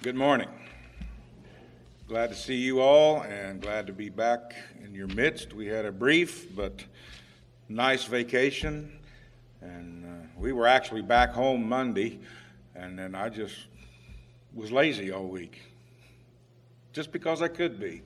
Good morning. Glad to see you all and glad to be back in your midst. We had a brief but nice vacation, and we were actually back home Monday, and then I just was lazy all week, just because I could be.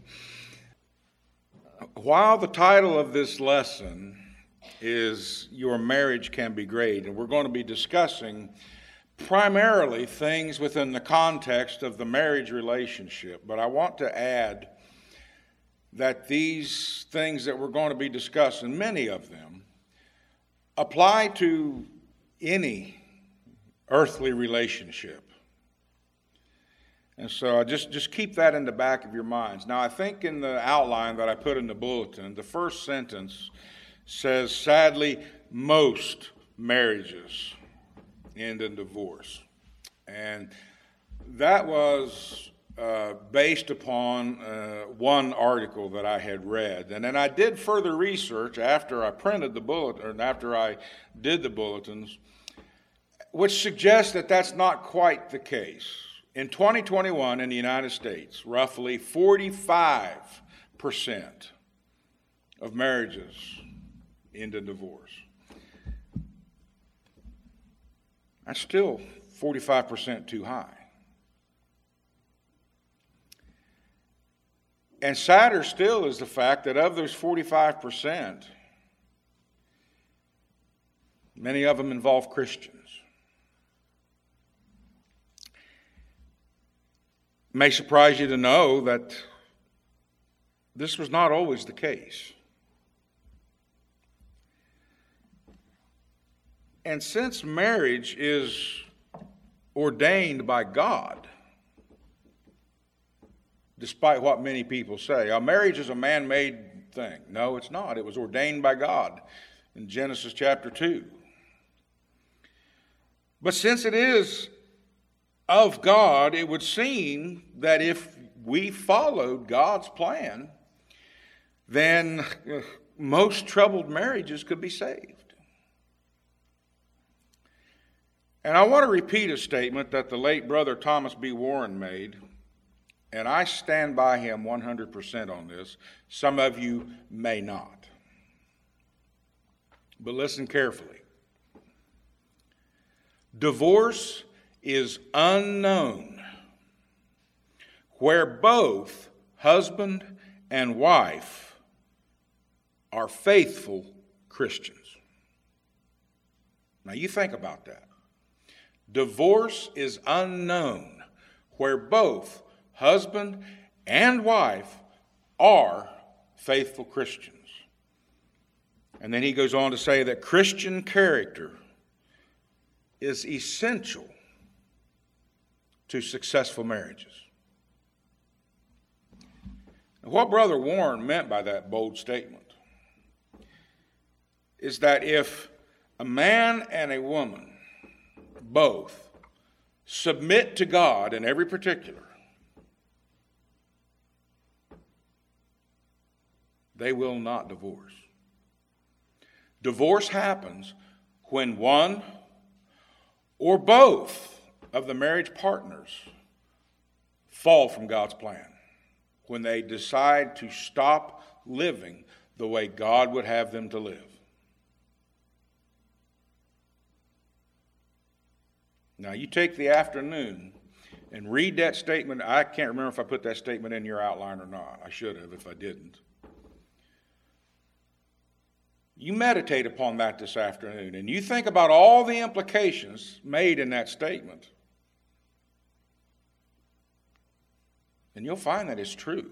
While the title of this lesson is Your Marriage Can Be Great, and we're going to be discussing primarily things within the context of the marriage relationship. But I want to add that these things that we're going to be discussing, many of them, apply to any earthly relationship. And so just keep that in the back of your minds. Now, I think in the outline that I put in the bulletin, the first sentence says, sadly, most marriages end in divorce. And that was based upon one article that I had read. And then I did further research after I printed the bulletin, or after I did the bulletins, which suggests that that's not quite the case. In 2021 in the United States, roughly 45% of marriages end in divorce. That's still 45% too high. And sadder still is the fact that of those 45%, many of them involve Christians. It may surprise you to know that this was not always the case. And since marriage is ordained by God, despite what many people say, marriage is a man-made thing. No, it's not. It was ordained by God in Genesis chapter 2. But since it is of God, it would seem that if we followed God's plan, then most troubled marriages could be saved. And I want to repeat a statement that the late brother Thomas B. Warren made, and I stand by him 100% on this. Some of you may not. But listen carefully. Divorce is unknown where both husband and wife are faithful Christians. Now you think about that. Divorce is unknown where both husband and wife are faithful Christians. And then he goes on to say that Christian character is essential to successful marriages. And what Brother Warren meant by that bold statement is that if a man and a woman both submit to God in every particular, they will not divorce. Divorce happens when one or both of the marriage partners fall from God's plan, when they decide to stop living the way God would have them to live. Now, you take the afternoon and read that statement. I can't remember if I put that statement in your outline or not. I should have if I didn't. You meditate upon that this afternoon, and you think about all the implications made in that statement. And you'll find that it's true.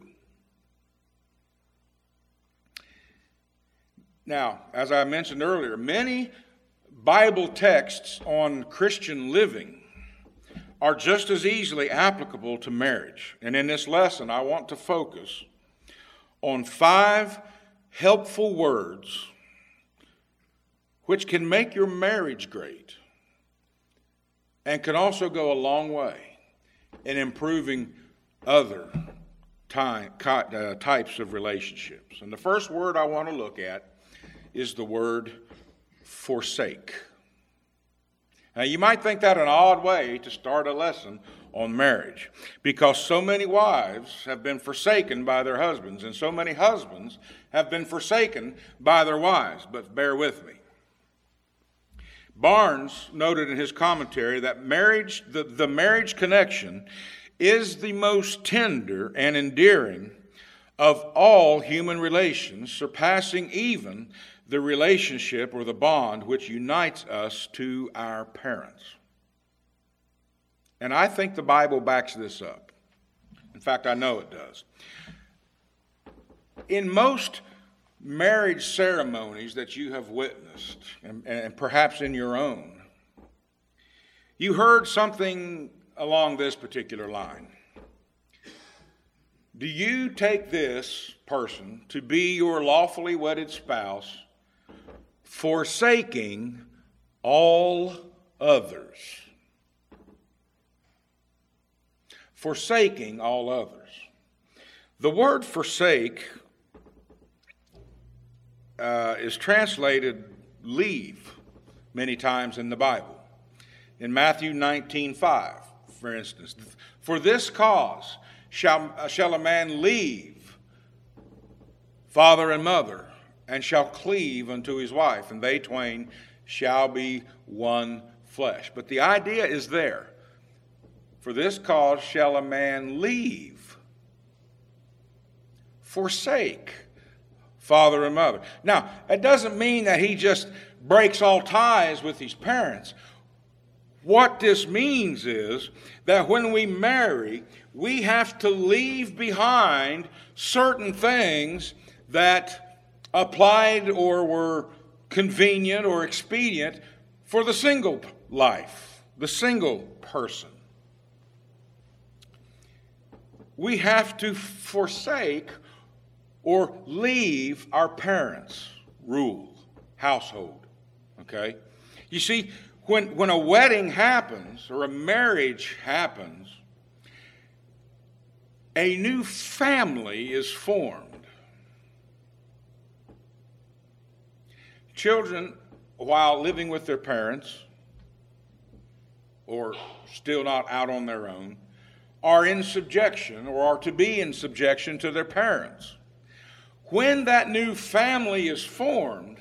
Now, as I mentioned earlier, many Bible texts on Christian living are just as easily applicable to marriage. And in this lesson, I want to focus on 5 helpful words which can make your marriage great and can also go a long way in improving other types of relationships. And the first word I want to look at is the word forsake. Now, you might think that an odd way to start a lesson on marriage, because so many wives have been forsaken by their husbands, and so many husbands have been forsaken by their wives. But bear with me. Barnes noted in his commentary that marriage, the marriage connection is the most tender and endearing of all human relations, surpassing even the relationship or the bond which unites us to our parents. And I think the Bible backs this up. In fact, I know it does. In most marriage ceremonies that you have witnessed, and perhaps in your own, you heard something along this particular line. Do you take this person to be your lawfully wedded spouse, forsaking all others? Forsaking all others. The word forsake is translated leave many times in the Bible. In Matthew 19:5, for instance, for this cause shall a man leave father and mother, and shall cleave unto his wife, and they twain shall be one flesh. But the idea is there. For this cause shall a man leave, forsake father and mother. Now, it doesn't mean that he just breaks all ties with his parents. What this means is that when we marry, we have to leave behind certain things that applied or were convenient or expedient for the single life, the single person. We have to forsake or leave our parents' rule, household. Okay? You see, when a wedding happens or a marriage happens, a new family is formed. Children, while living with their parents or still not out on their own, are in subjection or are to be in subjection to their parents. When that new family is formed,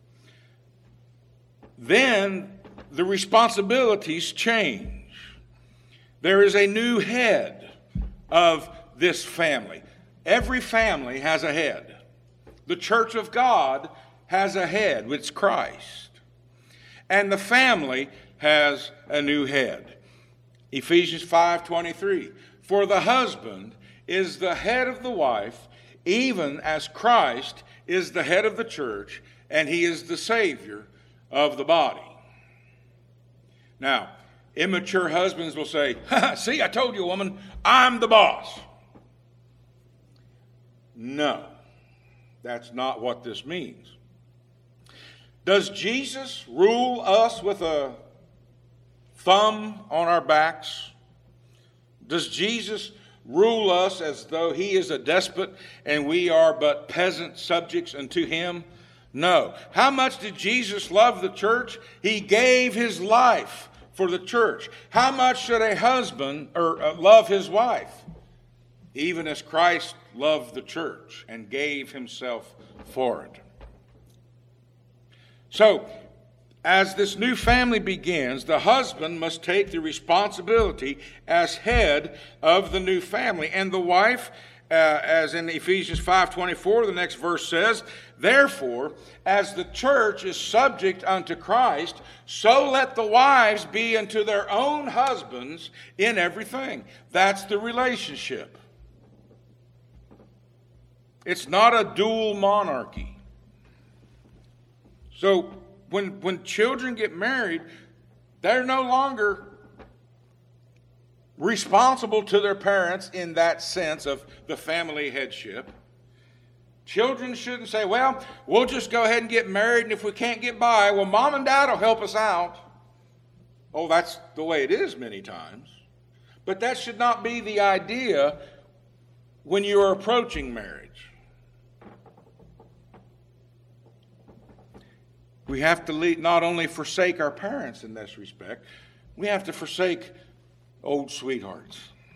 then the responsibilities change. There is a new head of this family. Every family has a head. The church of God has a head, which is Christ. And the family has a new head. Ephesians 5:23, for the husband is the head of the wife, even as Christ is the head of the church, and he is the Savior of the body. Now, immature husbands will say, see, I told you, woman, I'm the boss. No, that's not what this means. Does Jesus rule us with a thumb on our backs? Does Jesus rule us as though he is a despot and we are but peasant subjects unto him? No. How much did Jesus love the church? He gave his life for the church. How much should a husband love his wife? Even as Christ loved the church and gave himself for it. So, as this new family begins, the husband must take the responsibility as head of the new family. And the wife, as in Ephesians 5:24, the next verse says, therefore, as the church is subject unto Christ, so let the wives be unto their own husbands in everything. That's the relationship. It's not a dual monarchy. So, when children get married, they're no longer responsible to their parents in that sense of the family headship. Children shouldn't say, well, we'll just go ahead and get married, and if we can't get by, well, mom and dad will help us out. Oh, that's the way it is many times. But that should not be the idea when you are approaching marriage. We have to not only forsake our parents in this respect, we have to forsake old sweethearts.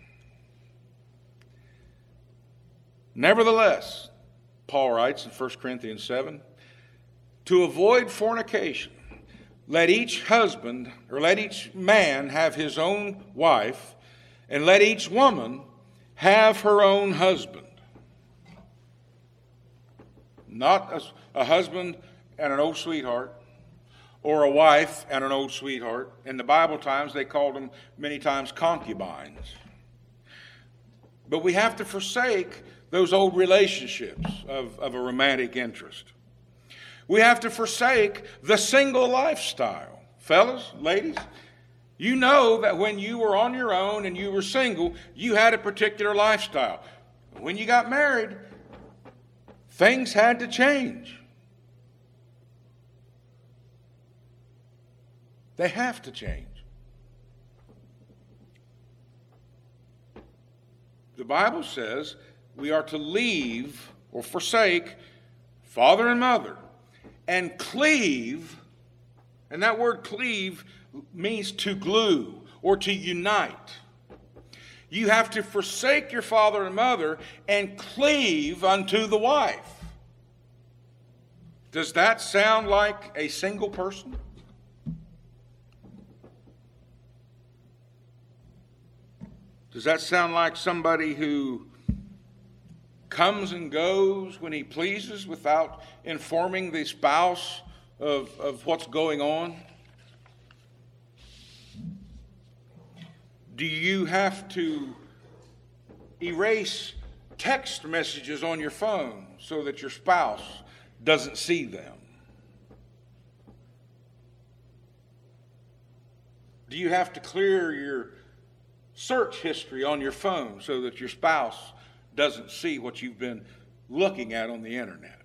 Nevertheless, Paul writes in 1 Corinthians 7, to avoid fornication, let each husband, or let each man have his own wife, and let each woman have her own husband. Not a husband and an old sweetheart, or a wife and an old sweetheart. In the Bible times, they called them many times concubines. But we have to forsake those old relationships of a romantic interest. We have to forsake the single lifestyle. Fellas, ladies, you know that when you were on your own and you were single, you had a particular lifestyle. When you got married, things had to change. They have to change. The Bible says we are to leave or forsake father and mother and cleave, and that word cleave means to glue or to unite. You have to forsake your father and mother and cleave unto the wife. Does that sound like a single person? Does that sound like somebody who comes and goes when he pleases without informing the spouse of what's going on? Do you have to erase text messages on your phone so that your spouse doesn't see them? Do you have to clear your search history on your phone so that your spouse doesn't see what you've been looking at on the internet?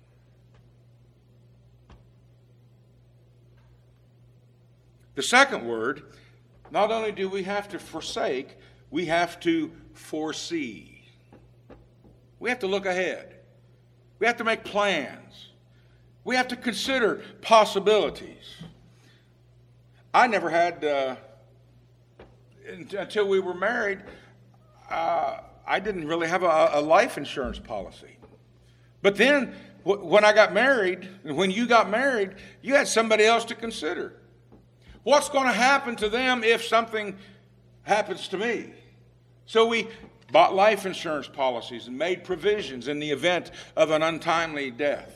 The second word, not only do we have to forsake, we have to foresee. We have to look ahead. We have to make plans. We have to consider possibilities. I never had, until we were married, I didn't really have a life insurance policy. But then, when I got married, and when you got married, you had somebody else to consider. What's going to happen to them if something happens to me? So we bought life insurance policies and made provisions in the event of an untimely death.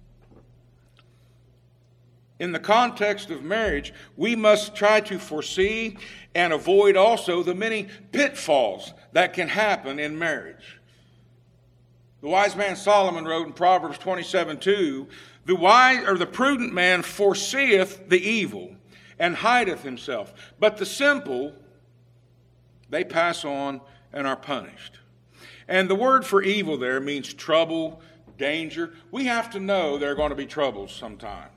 In the context of marriage, we must try to foresee and avoid also the many pitfalls that can happen in marriage. The wise man Solomon wrote in Proverbs 27:2, the prudent man foreseeth the evil and hideth himself, but the simple, they pass on and are punished. And the word for evil there means trouble, danger. We have to know there are going to be troubles sometimes.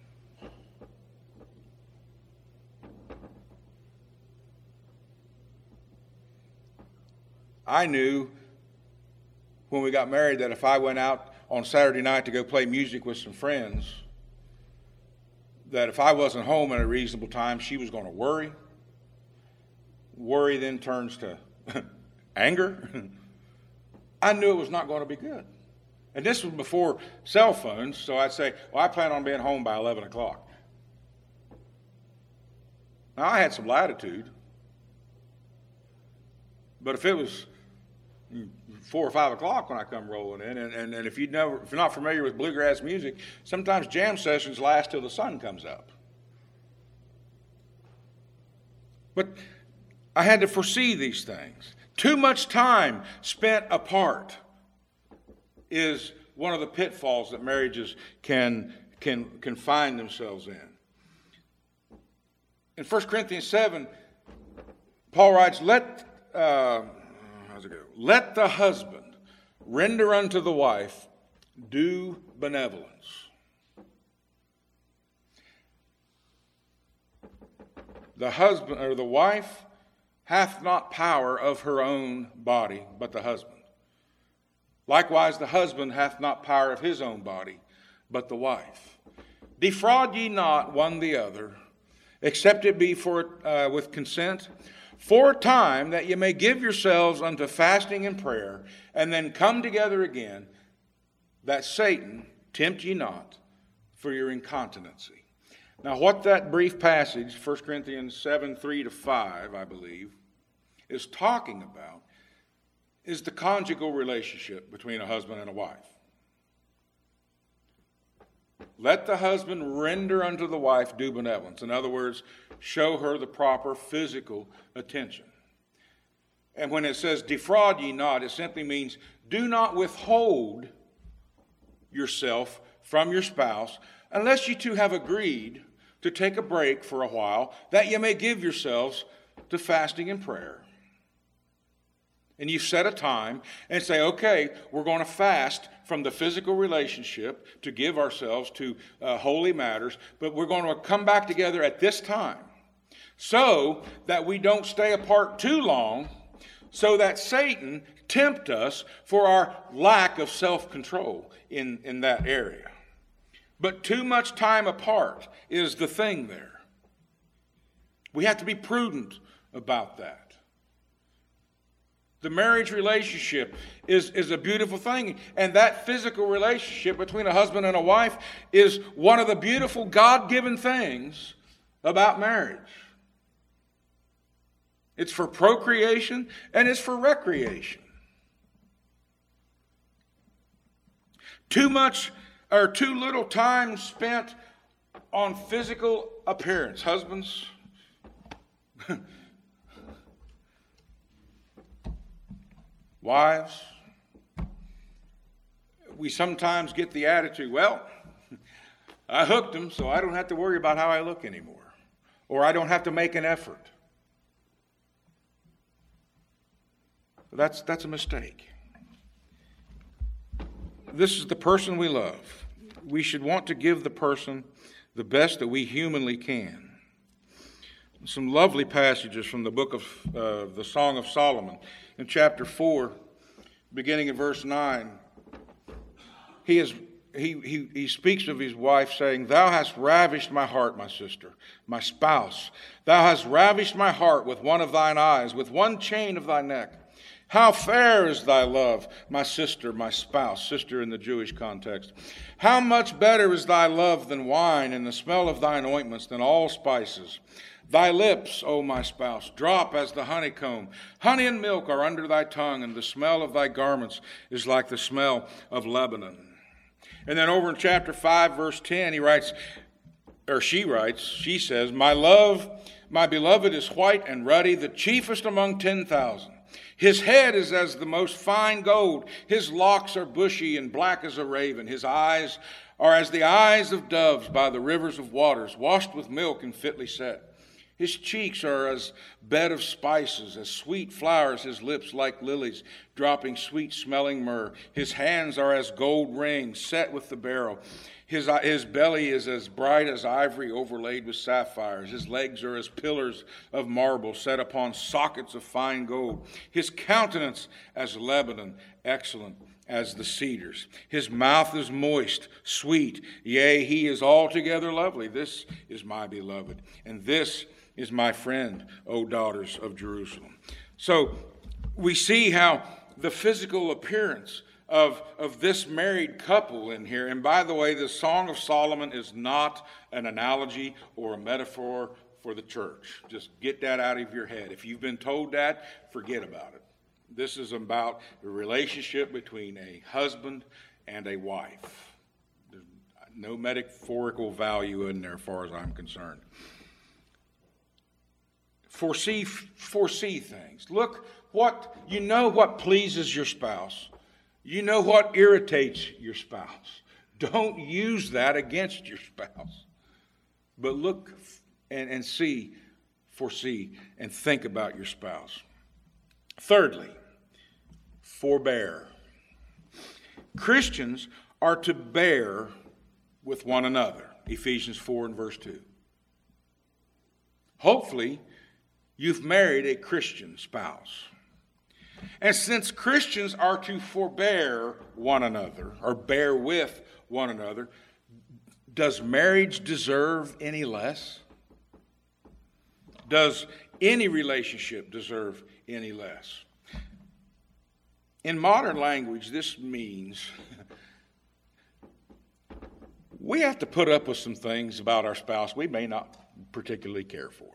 I knew when we got married that if I went out on Saturday night to go play music with some friends, that if I wasn't home at a reasonable time, she was going to worry. Worry then turns to anger. I knew it was not going to be good. And this was before cell phones, so I'd say, well, I plan on being home by 11 o'clock. Now, I had some latitude, but if it was 4 or 5 o'clock when I come rolling in, and if you're not familiar with bluegrass music, sometimes jam sessions last till the sun comes up. But I had to foresee these things. Too much time spent apart is one of the pitfalls that marriages can find themselves in. In 1 Corinthians 7, Paul writes, Let the husband render unto the wife due benevolence. The husband or the wife hath not power of her own body, but the husband. Likewise, the husband hath not power of his own body, but the wife. Defraud ye not one the other, except it be with consent. for a time, that ye may give yourselves unto fasting and prayer, and then come together again, that Satan tempt ye not for your incontinency. Now, what that brief passage, 1 Corinthians 7, 3-5, I believe, is talking about is the conjugal relationship between a husband and a wife. Let the husband render unto the wife due benevolence. In other words, show her the proper physical attention. And when it says defraud ye not, it simply means do not withhold yourself from your spouse unless you two have agreed to take a break for a while, that you may give yourselves to fasting and prayer. And you set a time and say, okay, we're going to fast from the physical relationship to give ourselves to holy matters, but we're going to come back together at this time so that we don't stay apart too long, so that Satan tempt us for our lack of self-control in that area. But too much time apart is the thing there. We have to be prudent about that. The marriage relationship is a beautiful thing. And that physical relationship between a husband and a wife is one of the beautiful God-given things about marriage. It's for procreation and it's for recreation. Too much or too little time spent on physical appearance. Husbands, wives, we sometimes get the attitude, well, I hooked him, so I don't have to worry about how I look anymore. Or I don't have to make an effort. That's a mistake. This is the person we love. We should want to give the person the best that we humanly can. Some lovely passages from the book of the Song of Solomon. In chapter 4, beginning in verse 9, he speaks of his wife saying, Thou hast ravished my heart, my sister, my spouse. Thou hast ravished my heart with one of thine eyes, with one chain of thy neck. How fair is thy love, my sister, my spouse, sister in the Jewish context. How much better is thy love than wine, and the smell of thine ointments than all spices. Thy lips, O my spouse, drop as the honeycomb. Honey and milk are under thy tongue, and the smell of thy garments is like the smell of Lebanon. And then over in chapter 5, verse 10, she says, My love, my beloved is white and ruddy, the chiefest among 10,000. His head is as the most fine gold. His locks are bushy and black as a raven. His eyes are as the eyes of doves by the rivers of waters, washed with milk and fitly set. His cheeks are as bed of spices, as sweet flowers, his lips like lilies, dropping sweet-smelling myrrh. His hands are as gold rings set with the beryl. His belly is as bright as ivory overlaid with sapphires. His legs are as pillars of marble set upon sockets of fine gold. His countenance as Lebanon, excellent as the cedars. His mouth is moist, sweet. Yea, he is altogether lovely. This is my beloved, and this is my friend, O daughters of Jerusalem. So we see how the physical appearance of this married couple in here, and by the way, the Song of Solomon is not an analogy or a metaphor for the church. Just get that out of your head. If you've been told that, forget about it. This is about the relationship between a husband and a wife. There's no metaphorical value in there as far as I'm concerned. Foresee things. Look what pleases your spouse. You know what irritates your spouse. Don't use that against your spouse. But look and see, foresee, and think about your spouse. Thirdly, forbear. Christians are to bear with one another. Ephesians 4 and verse 2. Hopefully, you've married a Christian spouse. And since Christians are to forbear one another, or bear with one another, does marriage deserve any less? Does any relationship deserve any less. In modern language, this means we have to put up with some things about our spouse we may not particularly care for.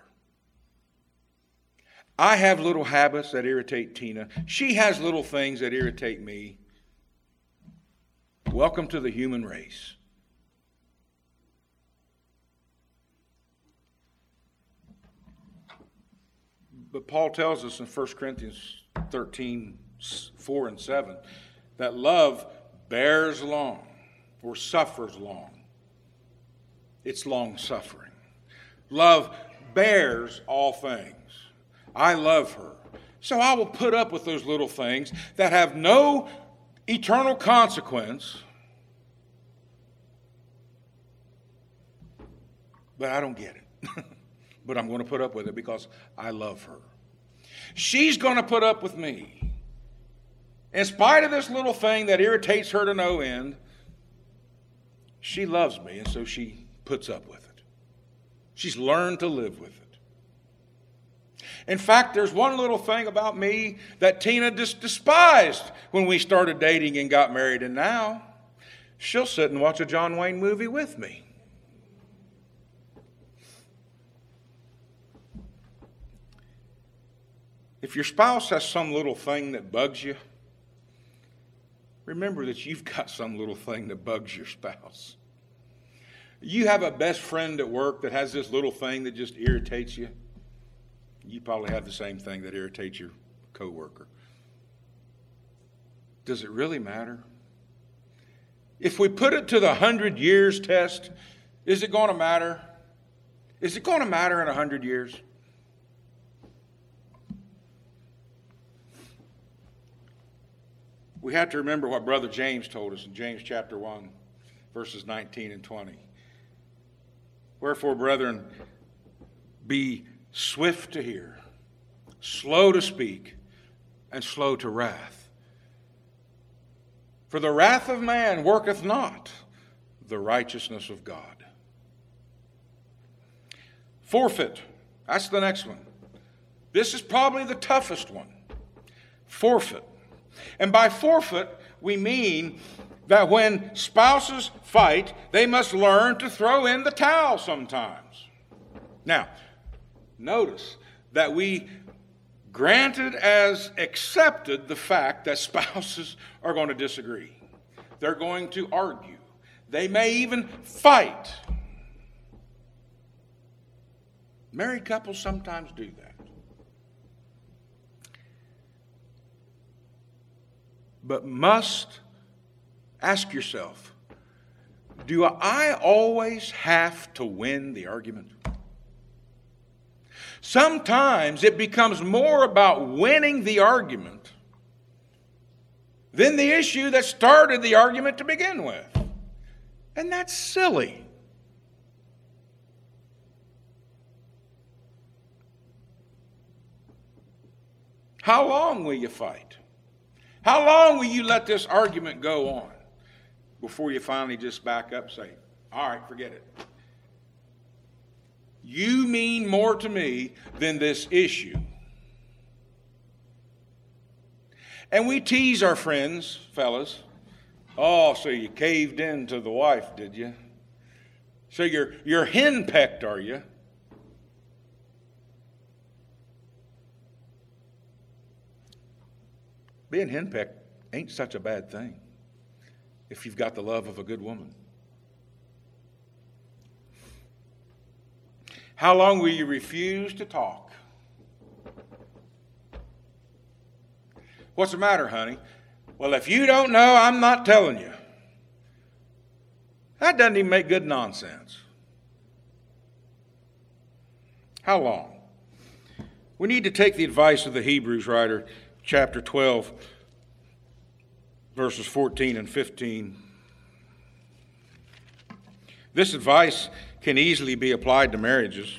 I have little habits that irritate Tina. She has little things that irritate me. Welcome to the human race. But Paul tells us in 1 Corinthians 13, 4 and 7, that love bears long or suffers long. It's long suffering. Love bears all things. I love her. So I will put up with those little things that have no eternal consequence. But I don't get it. But I'm going to put up with it because I love her. She's going to put up with me. In spite of this little thing that irritates her to no end, she loves me, and so she puts up with it. She's learned to live with it. In fact, there's one little thing about me that Tina just despised when we started dating and got married, and now she'll sit and watch a John Wayne movie with me. If your spouse has some little thing that bugs you, remember that you've got some little thing that bugs your spouse. You have a best friend at work that has this little thing that just irritates you. You probably have the same thing that irritates your coworker. Does it really matter? If we put it to the 100 years test, is it going to matter? Is it going to matter in 100 years? We have to remember what Brother James told us in James chapter 1, verses 19 and 20. Wherefore, brethren, be swift to hear, slow to speak, and slow to wrath. For the wrath of man worketh not the righteousness of God. Forfeit. That's the next one. This is probably the toughest one. Forfeit. And by forfeit, we mean that when spouses fight, they must learn to throw in the towel sometimes. Now, notice that we granted as accepted the fact that spouses are going to disagree. They're going to argue. They may even fight. Married couples sometimes do that. But must ask yourself, do I always have to win the argument? Sometimes it becomes more about winning the argument than the issue that started the argument to begin with. And that's silly. How long will you fight? How long will you let this argument go on before you finally just back up and say, all right, forget it. You mean more to me than this issue. And we tease our friends, fellas. Oh, so you caved in to the wife, did you? So you're henpecked, are you? Being henpecked ain't such a bad thing if you've got the love of a good woman. How long will you refuse to talk? What's the matter, honey? Well, if you don't know, I'm not telling you. That doesn't even make good nonsense. How long? We need to take the advice of the Hebrews writer, chapter 12, verses 14 and 15. This advice can easily be applied to marriages.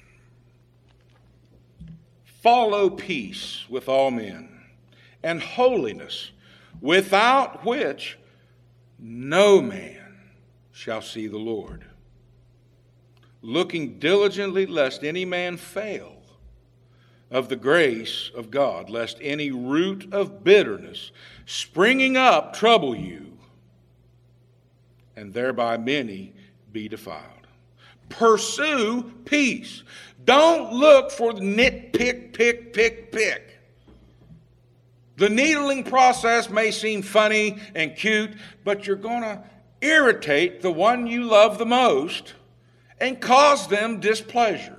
Follow peace with all men and holiness, without which no man shall see the Lord. Looking diligently lest any man fail, of the grace of God, lest any root of bitterness springing up trouble you, and thereby many be defiled. Pursue peace. Don't look for the nitpick, pick. The needling process may seem funny and cute, but you're going to irritate the one you love the most and cause them displeasure.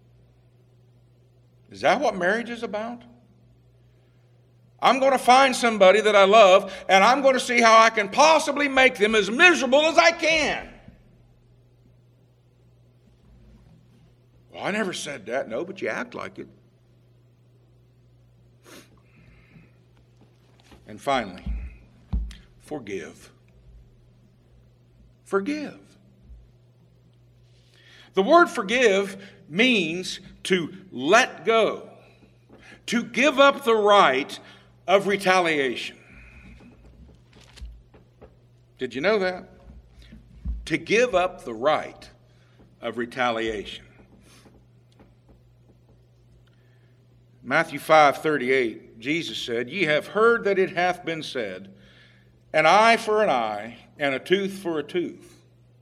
Is that what marriage is about? I'm going to find somebody that I love, and I'm going to see how I can possibly make them as miserable as I can. Well, I never said that. No, but you act like it. And finally, forgive. Forgive. The word forgive means to let go, to give up the right of retaliation. Did you know that? To give up the right of retaliation. Matthew 5:38, Jesus said, "Ye have heard that it hath been said, an eye for an eye, and a tooth for a tooth."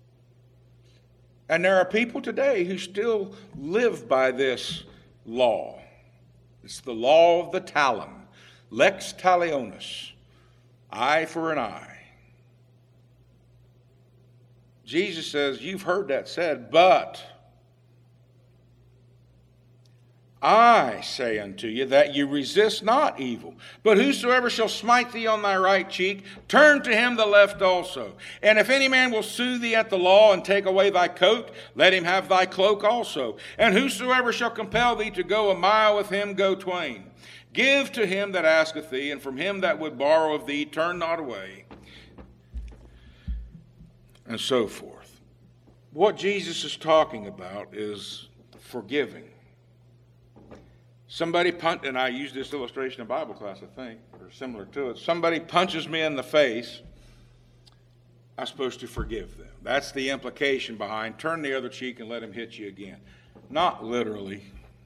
And there are people today who still live by this law. It's the law of the talon, lex talionis, eye for an eye. Jesus says, you've heard that said, but I say unto you that you resist not evil. But whosoever shall smite thee on thy right cheek, turn to him the left also. And if any man will sue thee at the law and take away thy coat, let him have thy cloak also. And whosoever shall compel thee to go a mile with him, go twain. Give to him that asketh thee, and from him that would borrow of thee, turn not away. And so forth. What Jesus is talking about is forgiving. Somebody and I used this illustration in Bible class, I think, or similar to it. Somebody punches me in the face, I'm supposed to forgive them. That's the implication behind turn the other cheek and let him hit you again. Not literally,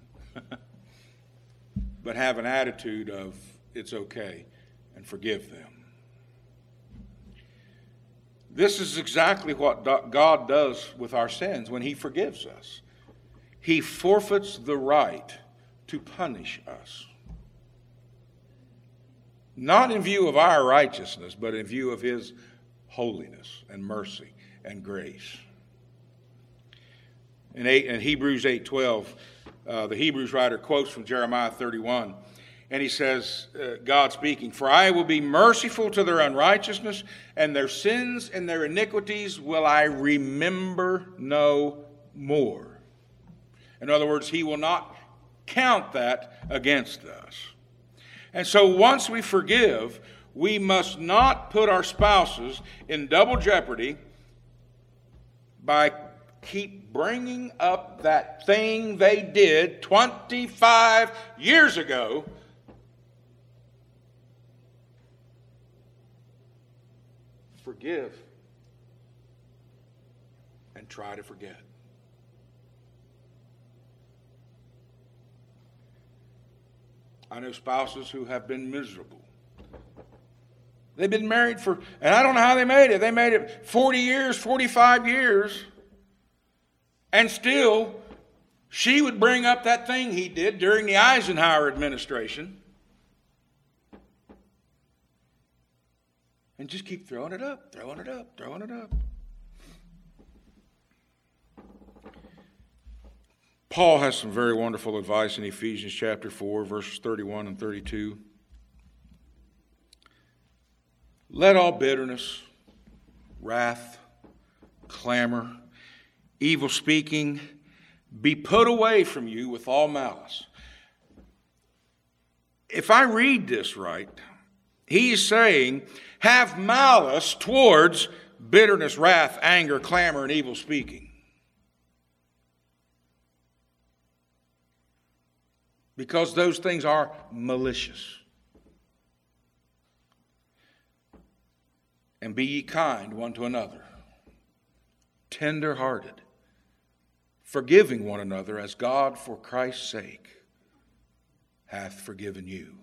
but have an attitude of it's okay and forgive them. This is exactly what God does with our sins when he forgives us. He forfeits the right to punish us. Not in view of our righteousness, but in view of his holiness and mercy and grace. In Hebrews 8:12, the Hebrews writer quotes from Jeremiah 31, and he says, God speaking, "For I will be merciful to their unrighteousness, and their sins and their iniquities will I remember no more." In other words, he will not count that against us. And so once we forgive, we must not put our spouses in double jeopardy by keep bringing up that thing they did 25 years ago. Forgive and try to forget. I know spouses who have been miserable. They've been married and I don't know how they made it. They made it 40 years, 45 years. And still, she would bring up that thing he did during the Eisenhower administration. And just keep throwing it up. Paul has some very wonderful advice in Ephesians chapter 4, verses 31 and 32. Let all bitterness, wrath, clamor, evil speaking be put away from you with all malice. If I read this right, he's saying, have malice towards bitterness, wrath, anger, clamor, and evil speaking. Because those things are malicious. And be ye kind one to another, tender-hearted, forgiving one another as God for Christ's sake hath forgiven you.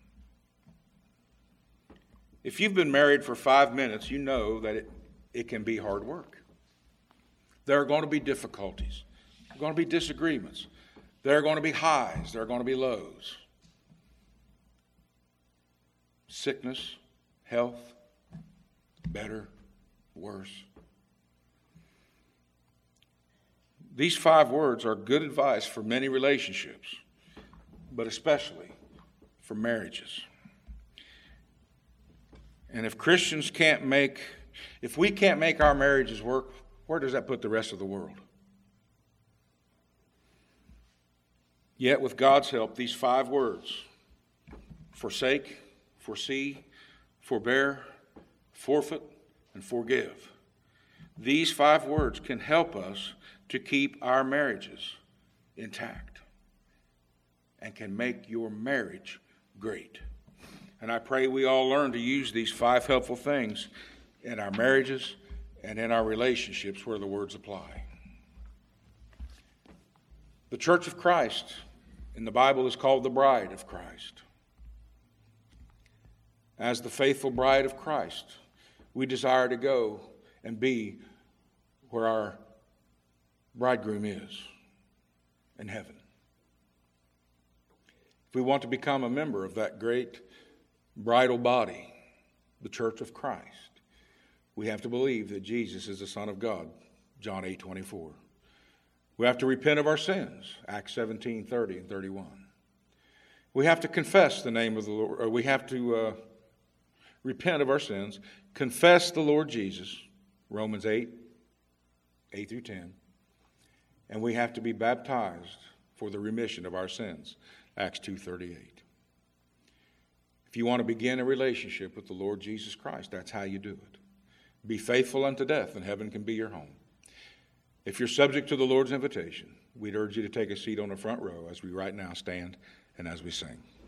If you've been married for 5 minutes, you know that it can be hard work. There are going to be difficulties. There are going to be disagreements. There are going to be highs. There are going to be lows. Sickness, health, better, worse. These 5 words are good advice for many relationships, but especially for marriages. And if we can't make our marriages work, where does that put the rest of the world? Yet with God's help, these 5 words, forsake, foresee, forbear, forfeit, and forgive. These 5 words can help us to keep our marriages intact and can make your marriage great. And I pray we all learn to use these 5 helpful things in our marriages and in our relationships where the words apply. The Church of Christ in the Bible is called the bride of Christ. As the faithful bride of Christ, we desire to go and be where our bridegroom is, in heaven. If we want to become a member of that great bridal body, the Church of Christ, we have to believe that Jesus is the Son of God, John 8:24. We have to repent of our sins, Acts 17:30 and 31. We have to confess the name of the Lord, or we have to repent of our sins, confess the Lord Jesus, Romans 8 through 10, and we have to be baptized for the remission of our sins, Acts 2:38. If you want to begin a relationship with the Lord Jesus Christ, that's how you do it. Be faithful unto death, and heaven can be your home. If you're subject to the Lord's invitation, we'd urge you to take a seat on the front row as we right now stand and as we sing.